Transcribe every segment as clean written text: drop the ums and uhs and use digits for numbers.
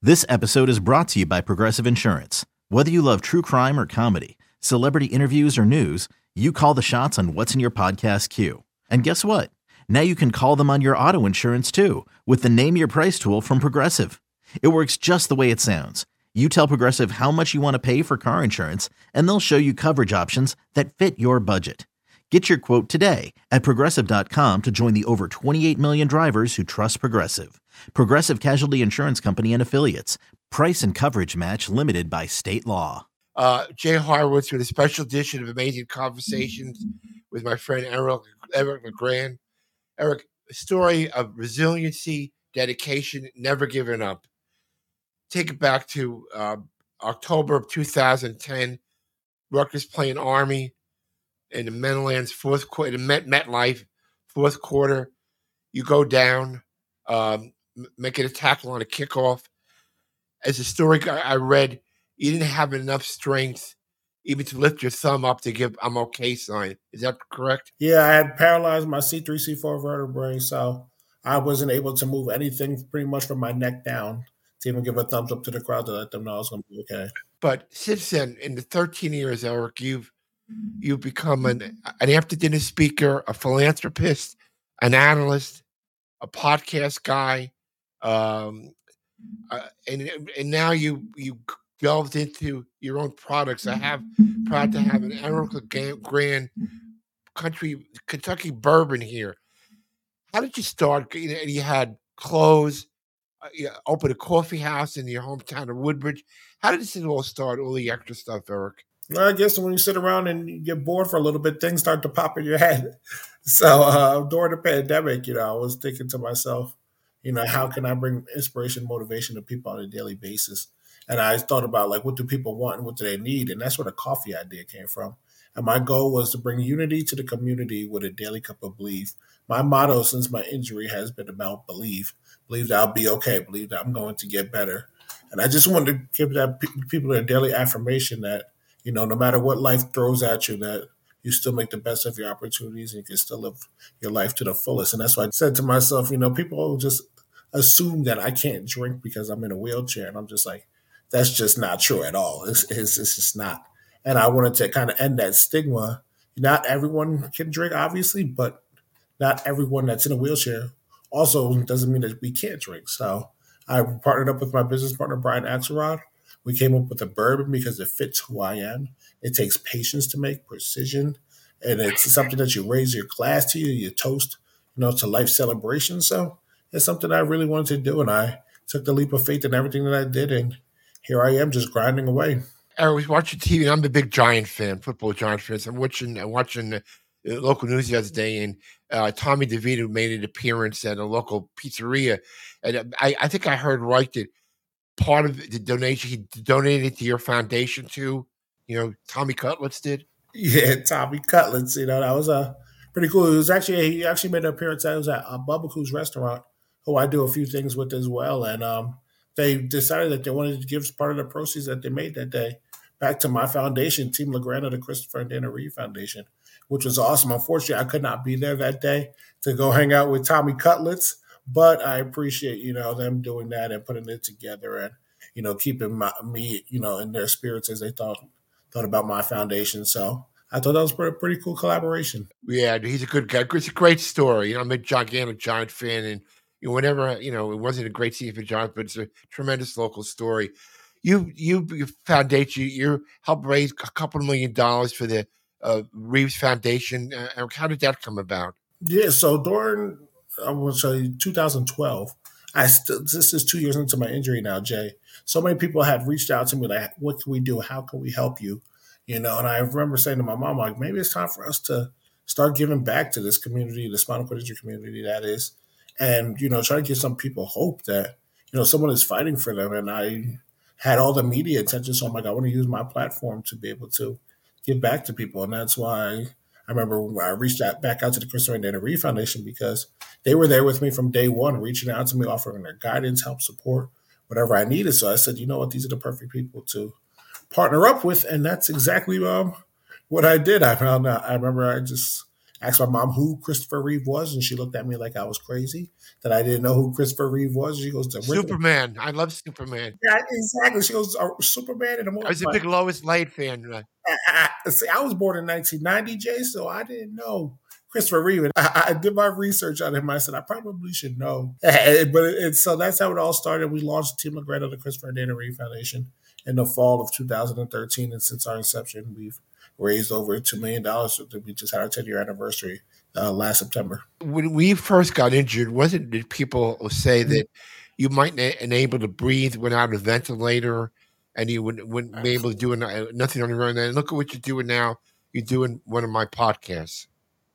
This episode is brought to you by Progressive Insurance. Whether you love true crime or comedy, celebrity interviews or news, you call the shots on what's in your podcast queue. And guess what? Now you can call them on your auto insurance too with the Name Your Price tool from Progressive. It works just the way it sounds. You tell Progressive how much you want to pay for car insurance, and they'll show you coverage options that fit your budget. Get your quote today at Progressive.com to join the over 28 million drivers who trust Progressive. Progressive Casualty Insurance Company and Affiliates. Price and coverage match limited by state law. Jay Horowitz with a special edition of Amazing Conversations with my friend Eric LeGrand. Eric, a story of resiliency, dedication, never giving up. Take it back to October of 2010. Rutgers playing Army in the Meadowlands fourth quarter, MetLife fourth quarter. You go down, making a tackle on a kickoff. As a story I read, you didn't have enough strength even to lift your thumb up to give "I'm okay" sign. Is that correct? Yeah, I had paralyzed my C3, C4 vertebrae, so I wasn't able to move anything pretty much from my neck down to even give a thumbs up to the crowd to let them know I was going to be okay. But since then, in the 13 years, Eric, you've become an after-dinner speaker, a philanthropist, an analyst, a podcast guy, and now you delved into your own products. I have proud to have an Eric LeGrand Kentucky bourbon here. How did you start? You had clothes, you opened a coffee house in your hometown of Woodbridge. How did this all start? All the extra stuff, Eric. Well, I guess when you sit around and you get bored for a little bit, things start to pop in your head. So during the pandemic, I was thinking to myself, how can I bring inspiration, motivation to people on a daily basis? And I thought about, like, what do people want and what do they need? And that's where the coffee idea came from. And my goal was to bring unity to the community with a daily cup of belief. My motto since my injury has been about believe. Believe that I'll be okay. Believe that I'm going to get better. And I just wanted to give that people their daily affirmation that, no matter what life throws at you, that you still make the best of your opportunities and you can still live your life to the fullest. And that's why I said to myself, people just assume that I can't drink because I'm in a wheelchair. And I'm just like, that's just not true at all. It's just not. And I wanted to kind of end that stigma. Not everyone can drink, obviously, but not everyone that's in a wheelchair also doesn't mean that we can't drink. So I partnered up with my business partner, Brian Axelrod. We came up with a bourbon because it fits who I am. It takes patience to make, precision, and it's something that you raise your glass to, you toast, to life celebration. So it's something I really wanted to do, and I took the leap of faith in everything that I did, and here I am just grinding away. I was watching TV, and I'm a big Giant fan, football Giant fan. So I'm watching the local news the other day, and Tommy DeVito made an appearance at a local pizzeria. And I think I heard right that part of the donation, he donated to your foundation too. Tommy Cutlets did. Yeah, Tommy Cutlets. That was pretty cool. It was he actually made an appearance. I was at Bubba Coos restaurant, who I do a few things with as well. And they decided that they wanted to give part of the proceeds that they made that day back to my foundation, Team LeGrand of the Christopher and Dana Reed Foundation, which was awesome. Unfortunately, I could not be there that day to go hang out with Tommy Cutlets, but I appreciate, them doing that and putting it together and, keeping me, in their spirits as they thought about my foundation. So I thought that was a pretty cool collaboration. Yeah, he's a good guy. It's a great story. I'm a gigantic Giant fan, and whenever, it wasn't a great season for Giants, but it's a tremendous local story. Your foundation, you helped raise a couple of $1 million for the Reeves Foundation. How did that come about? Yeah, so during, I will say 2012, this is 2 years into my injury now, Jay. So many people had reached out to me like, what can we do? How can we help you? And I remember saying to my mom, like, maybe it's time for us to start giving back to this community, the spinal cord injury community that is. And, try to give some people hope that, someone is fighting for them. And I had all the media attention. So I'm like, I want to use my platform to be able to give back to people. And that's why I remember when I reached back out to the Christopher and Dana Reed Foundation, because they were there with me from day one, reaching out to me, offering their guidance, help, support, whatever I needed. So I said, you know what, these are the perfect people to partner up with. And that's exactly what I did. I found out, I remember I just asked my mom who Christopher Reeve was, and she looked at me like I was crazy, that I didn't know who Christopher Reeve was. She goes, the original. Superman. I love Superman. Yeah, exactly. She goes, Superman in the movie. I was a big Lois Lane fan. See, I was born in 1990, Jay, so I didn't know Christopher Reeve. I did my research on him. I said, I probably should know. So that's how it all started. We launched Team LeGrand of the Christopher and Dana Reeve Foundation in the fall of 2013. And since our inception, we've raised over $2 million. We just had our 10-year anniversary last September. When we first got injured, did people say that you might not unable to breathe without a ventilator and you wouldn't be able to do nothing on your own? And look at what you're doing now. You're doing one of my podcasts.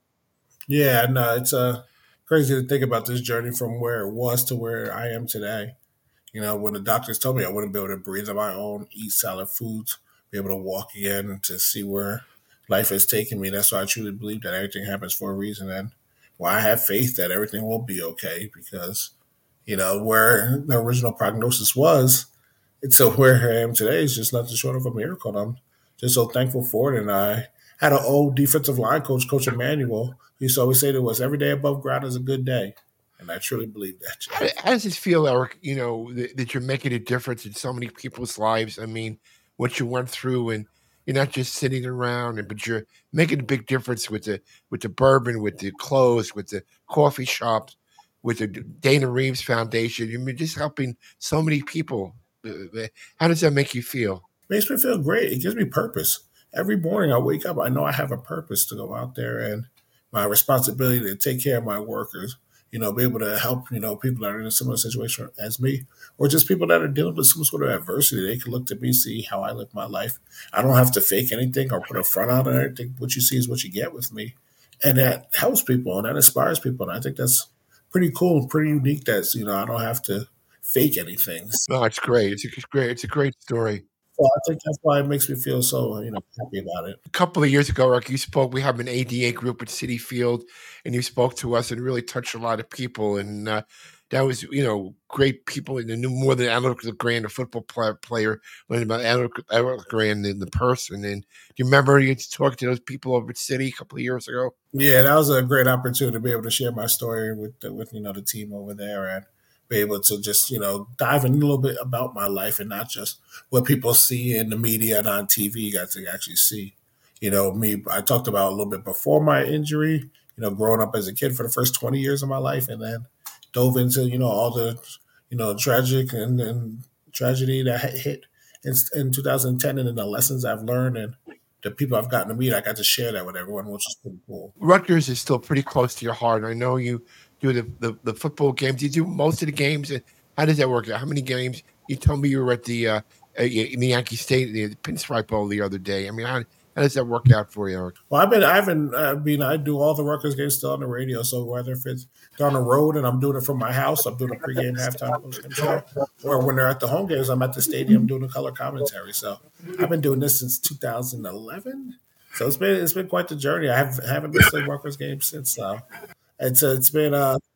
Yeah, no, it's crazy to think about this journey from where it was to where I am today. You know, when the doctors told me I wouldn't be able to breathe on my own, eat solid foods, be able to walk again, and to see where life has taken me, that's why I truly believe that everything happens for a reason. And why I have faith that everything will be okay, because, you know, where the original prognosis was, it's where I am today is just nothing short of a miracle. And I'm just so thankful for it. And I had an old defensive line coach, Coach Emmanuel, who used to always say to us, every day above ground is a good day. And I truly believe that. How does it feel, Eric, you know, that you're making a difference in so many people's lives? I mean, what you went through, and you're not just sitting around, but you're making a big difference with the bourbon, with the clothes, with the coffee shops, with the Dana Reeves Foundation. You're just helping so many people. How does that make you feel? It makes me feel great. It gives me purpose. Every morning I wake up, I know I have a purpose to go out there, and my responsibility to take care of my workers, you know, be able to help, you know, people that are in a similar situation as me, or just people that are dealing with some sort of adversity. They can look to me, see how I live my life. I don't have to fake anything or put a front on it. I think what you see is what you get with me. And that helps people and that inspires people. And I think that's pretty cool and pretty unique. That's, you know, I don't have to fake anything. No, it's great. It's a great story. Well, I think that's why it makes me feel so, you know, happy about it. A couple of years ago, Eric, you spoke. We have an ADA group at Citi Field, and you spoke to us and really touched a lot of people. And that was, you know, great people. And knew more than Eric LeGrand, a football player, learned about Eric LeGrand and the person. And do you remember you talked to those people over at Citi a couple of years ago? Yeah, that was a great opportunity to be able to share my story with you know, the team over there, and be able to just, you know, dive in a little bit about my life and not just what people see in the media and on TV. You got to actually see, you know, me. I talked about a little bit before my injury, you know, growing up as a kid for the first 20 years of my life, and then dove into, you know, all the, you know, tragic and tragedy that hit in 2010, and then the lessons I've learned and the people I've gotten to meet. I got to share that with everyone, which is pretty cool. Rutgers is still pretty close to your heart. I know you do the football games. You do most of the games. How does that work out? How many games? You told me you were at the in the Yankee State, the Pinstripe Bowl the other day. I mean, how does that work out for you, Eric? Well, I do all the Rutgers games still on the radio. So whether if it's down the road and I'm doing it from my house, I'm doing a pregame, halftime, postgame show, or when they're at the home games, I'm at the stadium doing the color commentary. So I've been doing this since 2011. So it's been quite the journey. I haven't missed a Rutgers game since. It's been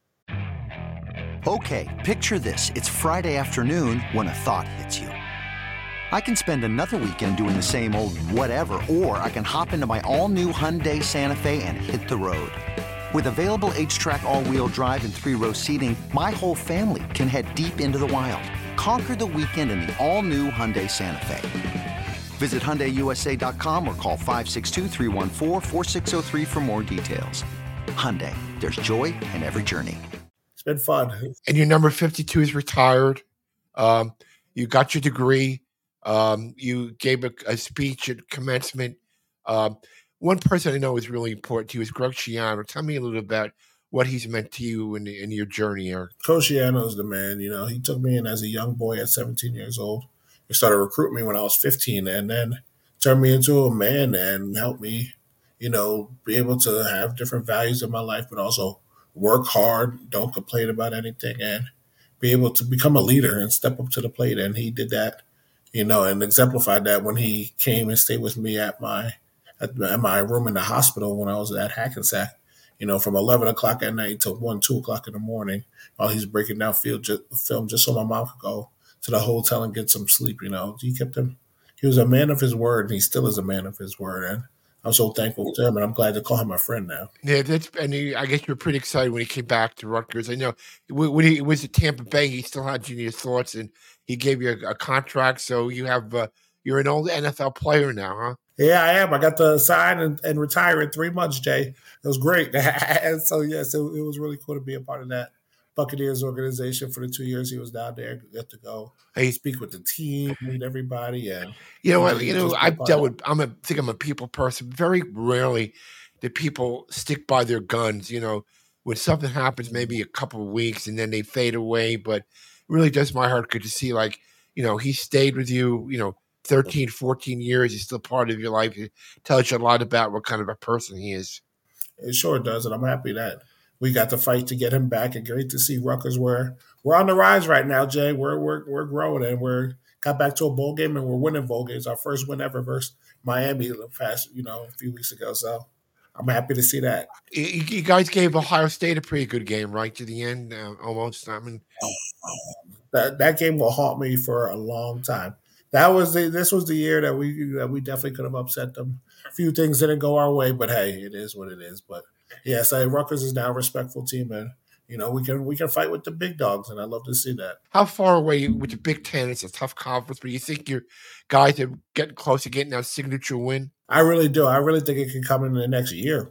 Okay, picture this. It's Friday afternoon when a thought hits you. I can spend another weekend doing the same old whatever, or I can hop into my all-new Hyundai Santa Fe and hit the road. With available H-Track all-wheel drive and 3-row seating, my whole family can head deep into the wild. Conquer the weekend in the all-new Hyundai Santa Fe. Visit HyundaiUSA.com or call 562-314-4603 for more details. Hyundai, there's joy in every journey. It's been fun. And your number 52 is retired. You got your degree. You gave a speech at commencement. One person I know is really important to you is Greg Schiano. Tell me a little about what he's meant to you in your journey, Eric. Coach Schiano is the man. You know, he took me in as a young boy at 17 years old. He started recruiting me when I was 15, and then turned me into a man and helped me, you know, be able to have different values in my life, but also work hard, don't complain about anything, and be able to become a leader and step up to the plate. And he did that, you know, and exemplified that when he came and stayed with me at my room in the hospital when I was at Hackensack, you know, from 11 o'clock at night to 1, 2 o'clock in the morning while he's breaking down film just so my mom could go to the hotel and get some sleep. You know, he was a man of his word, and he still is a man of his word. And I'm so thankful to him, and I'm glad to call him my friend now. Yeah, I guess you were pretty excited when he came back to Rutgers. I know when he was at Tampa Bay, he still had you in his thoughts, and he gave you a contract. So you're an old NFL player now, huh? Yeah, I am. I got to sign and retire in 3 months, Jay. It was great. And so, yes, it was really cool to be a part of that Buccaneers organization for the 2 years he was down there. Get to go Hey, speak with the team, meet everybody, and you know what? just be a I've part dealt of with. think I'm a people person. Very rarely do people stick by their guns. When something happens, it. maybe a couple of weeks, and then they fade away. But it really does my heart good to see, like, he stayed with you. 13, 14 years. He's still part of your life. It tells you a lot about what kind of a person he is. It sure does, and I'm happy that we got to fight to get him back. And great to see Rutgers. We're on the rise right now, Jay. We're growing, and we're got back to a bowl game, and we're winning bowl games. Our first win ever versus Miami a few weeks ago. So I'm happy to see that. You guys gave Ohio State a pretty good game, right to the end, almost. I mean, That game will haunt me for a long time. This was the year that we definitely could have upset them. A few things didn't go our way, but hey, it is what it is. But yes, Rutgers is now a respectful team, and we can fight with the big dogs, and I love to see that. how far away with the Big Ten? It's a tough conference, but you think your guys are getting close to getting that signature win? I really do. I really think it can come in the next year.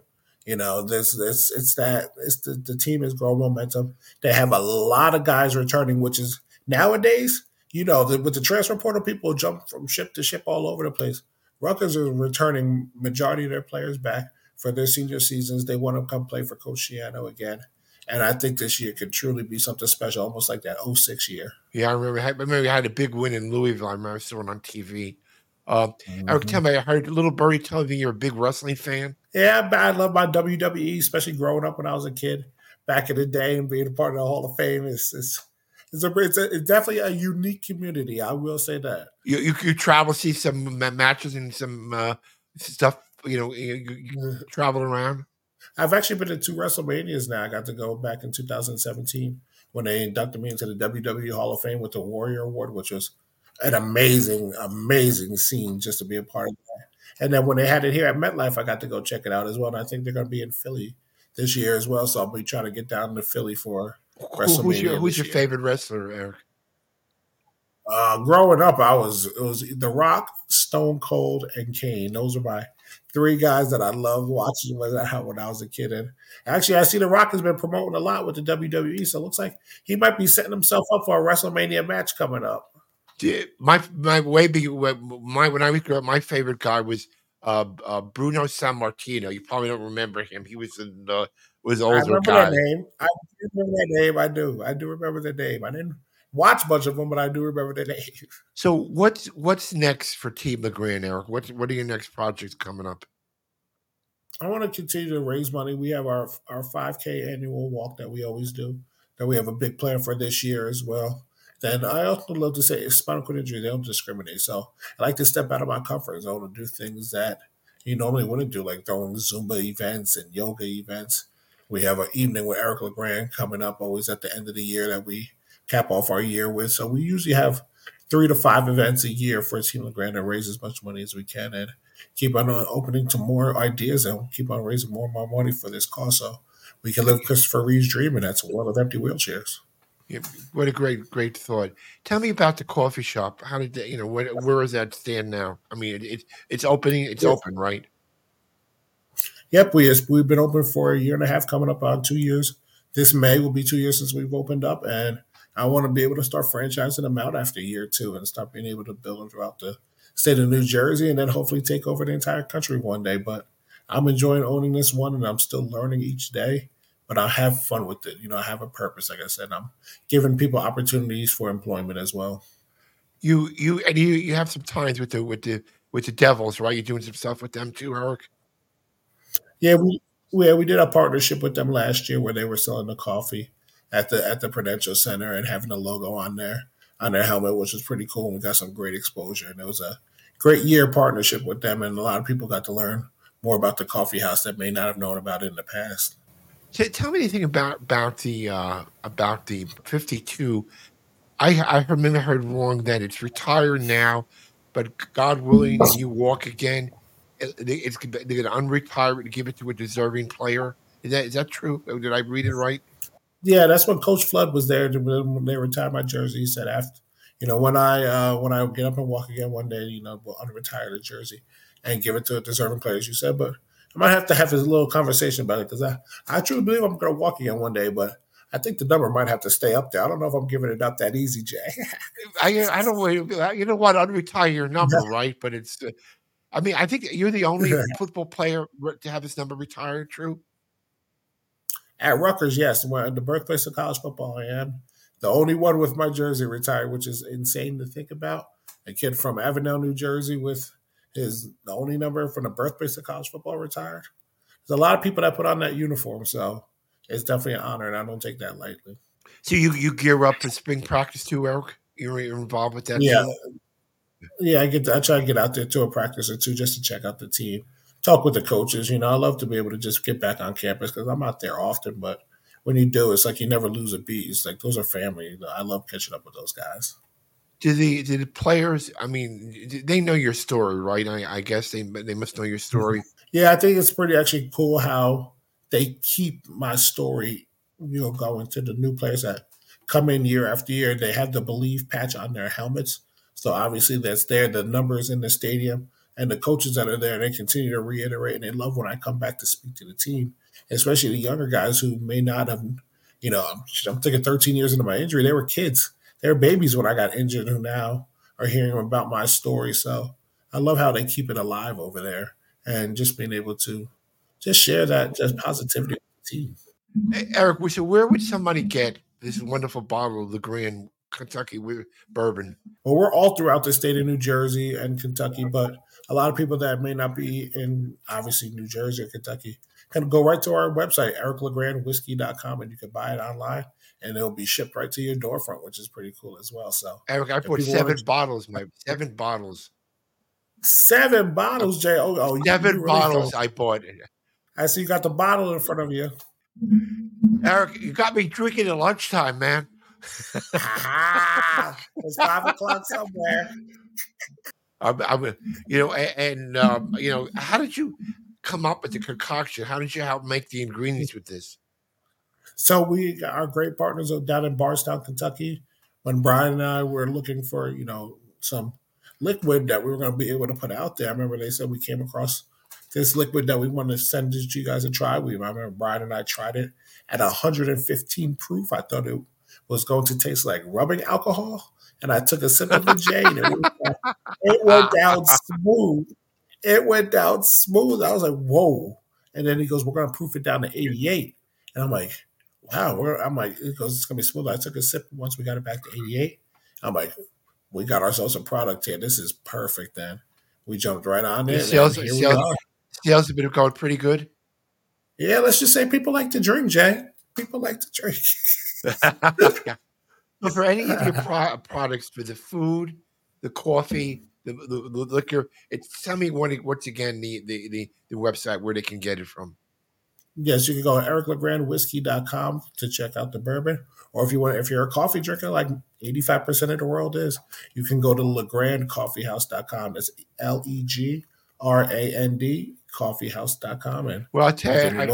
The team has grown momentum. They have a lot of guys returning, which is nowadays, with the transfer portal, people jump from ship to ship all over the place. Rutgers is returning majority of their players back for their senior seasons. They want to come play for Coach Shiano again. And I think this year could truly be something special, almost like that '06 year. Yeah, I remember we had a big win in Louisville. I remember seeing it on TV. Eric, tell Mm-hmm. me, I heard Little Birdie telling me you're a big wrestling fan. Yeah, I love my WWE, especially growing up when I was a kid back in the day and being a part of the Hall of Fame. It's definitely a unique community. I will say that. You travel, see some matches and some stuff. You travel around. I've actually been to 2 WrestleManias now. I got to go back in 2017 when they inducted me into the WWE Hall of Fame with the Warrior Award, which was an amazing, amazing scene just to be a part of that. And then when they had it here at MetLife, I got to go check it out as well. And I think they're going to be in Philly this year as well. So I'll be trying to get down to Philly for WrestleMania. Who's your year. favorite wrestler, Eric? Growing up, it was The Rock, Stone Cold, and Kane. Those are my 3 guys that I loved watching when I was a kid. And actually, I see The Rock has been promoting a lot with the WWE, so it looks like he might be setting himself up for a WrestleMania match coming up. My way when I was growing up, my favorite guy was Bruno Sammartino. You probably don't remember him. He was was an I older remember guy. that name. I do remember that name. I do remember the name. I didn't watch much of them, but I do remember the name. So what's next for Team LeGrand, Eric? What are your next projects coming up? I want to continue to raise money. We have our 5K annual walk that we always do. That we have a big plan for this year as well. Then I also love to say spinal cord injury, they don't discriminate. So I like to step out of my comfort zone and do things that you normally wouldn't do, like throwing Zumba events and yoga events. We have an evening with Eric LeGrand coming up always at the end of the year that we cap off our year with. So we usually have 3 to 5 events a year for Team LeGrand and raise as much money as we can and keep on opening to more ideas and keep on raising more and more money for this cause so we can live Christopher Reeve's dream, and that's a world of empty wheelchairs. Yeah, what a great thought. Tell me about the coffee shop. How did where does that stand now? I mean, it's opening. It's open, right? Yep, we've been open for a year and a half, coming up on 2 years. This May will be 2 years since we've opened up, and I want to be able to start franchising them out after year 2 and start being able to build them throughout the state of New Jersey and then hopefully take over the entire country one day. But I'm enjoying owning this one, and I'm still learning each day. But I have fun with it. I have a purpose. Like I said, I'm giving people opportunities for employment as well. You have some ties with the Devils, right? You're doing some stuff with them too, Eric. Yeah, we did a partnership with them last year where they were selling the coffee at the Prudential Center and having a logo on their helmet, which was pretty cool. And we got some great exposure, and it was a great year partnership with them. And a lot of people got to learn more about the coffee house that may not have known about it in the past. Tell me anything about the 52. I remember heard wrong that it's retired now, but God willing, you walk again. they're going to unretire it and give it to a deserving player. Is that true? Did I read it right? Yeah, that's when Coach Flood was there when they retired my jersey. He said after, when I get up and walk again one day, we'll unretire the jersey and give it to a deserving player, as you said. But I might have to have a little conversation about it because I truly believe I'm going to walk again one day, but I think the number might have to stay up there. I don't know if I'm giving it up that easy, Jay. I don't. You know what? Unretire your number, right? But it's. I mean, I think you're the only football player to have his number retired. True. At Rutgers, yes, the birthplace of college football, I am the only one with my jersey retired, which is insane to think about. A kid from Avondale, New Jersey, with the only number from the birthplace of college football retired. There's a lot of people that put on that uniform, so it's definitely an honor, and I don't take that lightly. So you gear up for spring practice too, Eric? You're involved with that? Yeah, team? Yeah. I try to get out there to a practice or two just to check out the team, talk with the coaches. I love to be able to just get back on campus because I'm out there often, but when you do, it's like you never lose a beat. It's like those are family. I love catching up with those guys. Do the players? I mean, they know your story, right? I guess they must know your story. Yeah, I think it's pretty actually cool how they keep my story, going to the new players that come in year after year. They have the Believe patch on their helmets, so obviously that's there. The numbers in the stadium and the coaches that are there, they continue to reiterate, and they love when I come back to speak to the team, especially the younger guys who may not have. I'm thinking 13 years into my injury, they were kids. They were babies when I got injured who now are hearing about my story. So I love how they keep it alive over there and just being able to just share that just positivity with the team. Hey, Eric, so where would somebody get this wonderful bottle of LeGrand Kentucky bourbon? Well, we're all throughout the state of New Jersey and Kentucky, but a lot of people that may not be in, obviously, New Jersey or Kentucky can go right to our website, ericlegrandwhiskey.com, and you can buy it online, and it'll be shipped right to your doorfront, which is pretty cool as well. So, Eric, I bought 7 bottles, 7 bottles. 7 bottles, Jay. Oh, 7 really bottles I bought. I see you got the bottle in front of you. Eric, you got me drinking at lunchtime, man. It's 5 o'clock somewhere. How did you come up with the concoction? How did you help make the ingredients with this? So we got our great partners down in Bardstown, Kentucky. When Brian and I were looking for, some liquid that we were going to be able to put out there, I remember they said we came across this liquid that we wanted to send to you guys to try. I remember Brian and I tried it at 115 proof. I thought it was going to taste like rubbing alcohol. And I took a sip of the J and it went down smooth. It went down smooth. I was like, whoa. And then he goes, we're going to proof it down to 88. And I'm like, wow. He goes, it's going to be smooth. I took a sip once we got it back to 88. I'm like, we got ourselves a product here. This is perfect then. We jumped right on it. Sales have been going pretty good. Yeah, let's just say people like to drink, Jay. People like to drink. But for any of your products, for the food, the coffee, the liquor, tell me once again the website where they can get it from. Yes, you can go to ericlegrandwhiskey.com to check out the bourbon. Or if you're a coffee drinker, like 85% of the world is, you can go to legrandcoffeehouse.com. That's LEGRAND coffeehouse.com. And well, I tell you,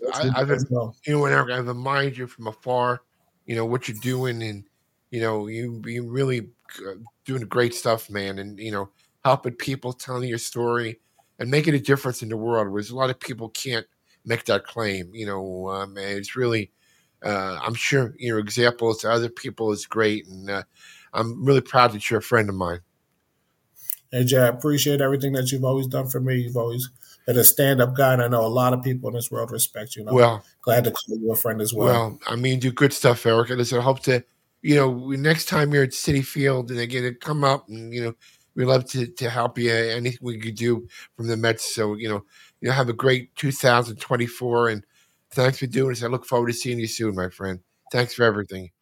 I've admired you from afar. What you're doing, and you really doing great stuff, man. And helping people, telling your story, and making a difference in the world. Whereas a lot of people can't make that claim. And it's really, I'm sure your examples to other people is great, and I'm really proud that you're a friend of mine. Hey, Jay, I appreciate everything that you've always done for me. You've always been a stand-up guy, and I know a lot of people in this world respect you. Well, glad to call you a friend as well. Well, I mean, do good stuff, Eric. And I hope to, next time you're at Citi Field and they get to come up, and we'd love to help you. Anything we could do from the Mets. So have a great 2024, and thanks for doing this. I look forward to seeing you soon, my friend. Thanks for everything.